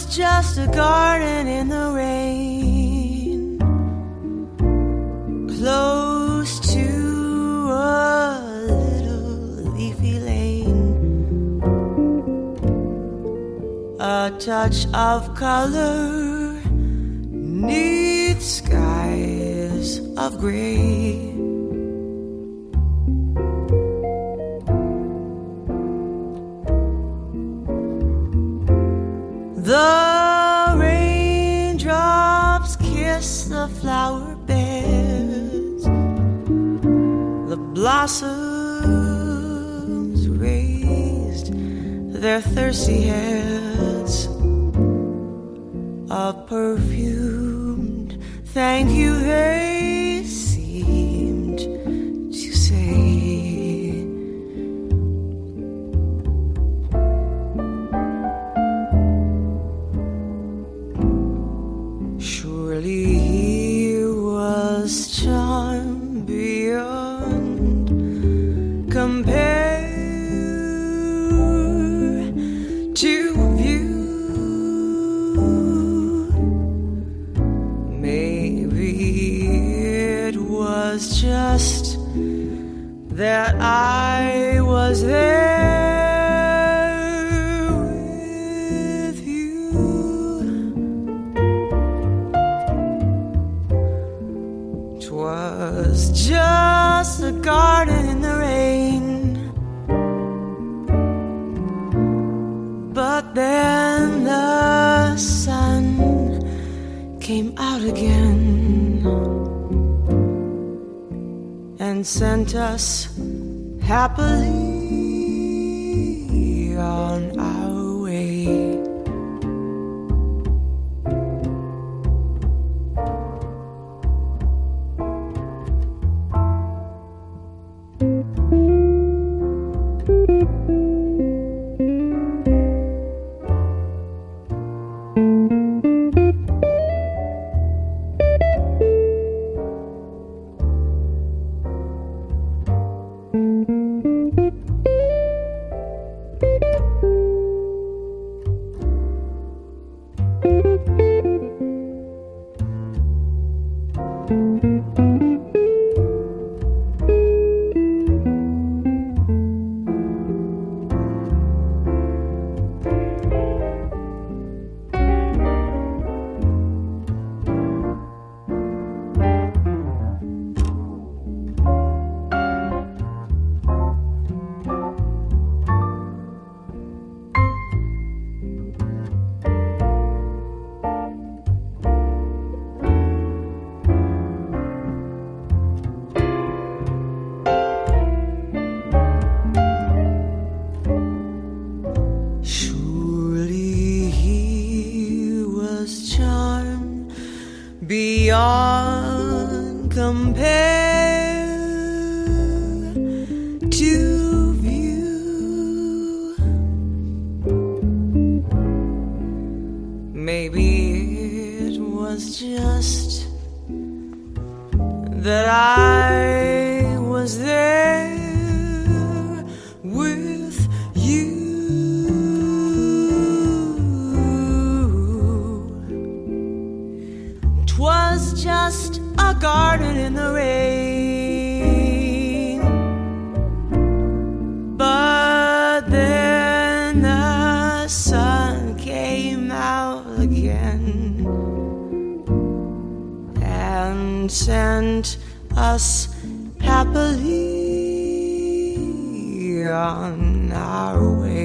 just a garden in the rain, close to a little leafy lane. A touch of color neath skies of gray. The raindrops kiss the flower beds, the blossoms raised their thirsty heads, a perfumed thank you they seemed to say. Surely he was charmed beyond compare to view. Maybe it was just that I was there with you. 'Twas just a garden in the rain, but then the sun came out again and sent us happily on our way. Beyond compare to view. Maybe it was just that I was there with you. 'Twas just a garden in the rain, but then the sun came out again and sent us happily on our way.